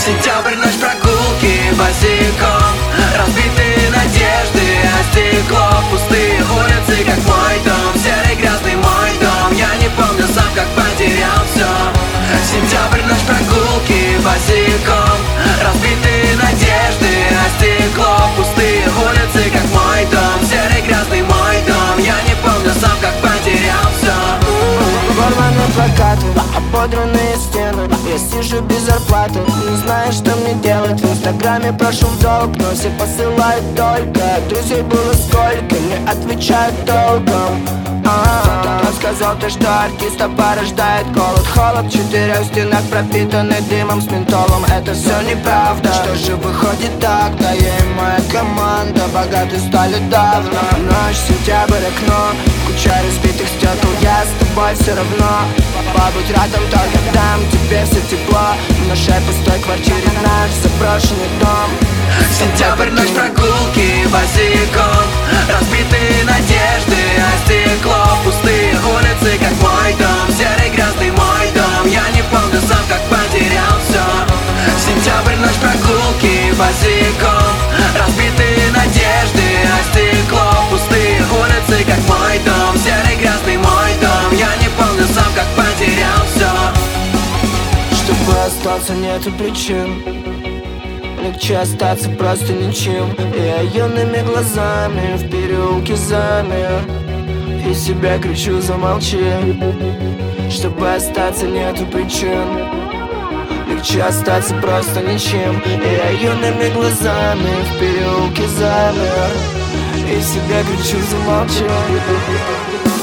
Сентябрь, ночь, прогулки босиком, разбитые надежды о стекло, пустые улицы, как мой дом, серый грязный мой дом. Я не помню сам, как потерял все. Сентябрь, ночь, прогулки босиком, разбитые надежды о стекло, пустые улицы, как мой дом, серый грязный мой дом. Я не помню сам, как потерял все. Порваны плакаты, ободранные стены. Я сижу без зарплаты, не знаю, что мне делать. В инстаграме прошу в долг, но все посылают только. Друзей было сколько, не отвечают толком. Кто сказал то, что артиста порождает голод? Холод в 4 стенах, пропитанный дымом с ментолом. Это все неправда. Что же выходит так? Да я и моя команда богаты стали давно. Ночь, сентябрь, окно, куча разбитых стекол. Я с тобой все равно. Побудь рядом, только дам тебе все тепло. В нашей пустой квартире наш заброшенный дом. Сентябрь, ночь, прогулки босиком, разбитые надежды о стекло, пустые улицы, как мой дом, серый грязный мой дом. Я не помню сам, как потерял все. Сентябрь, ночь, прогулки босиком, разбитые надежды о стекло, пустые улицы, как мой дом, серый грязный мой дом. Я не помню сам, как потерял все. Чтобы остаться, нету причин. Легче остаться просто ничем. Я юными глазами в переулке замер, и себя кричу: замолчи. Чтобы остаться, нету причин. Легче остаться просто ничем. Я юными глазами в переулке замер, и себя кричу: замолчи.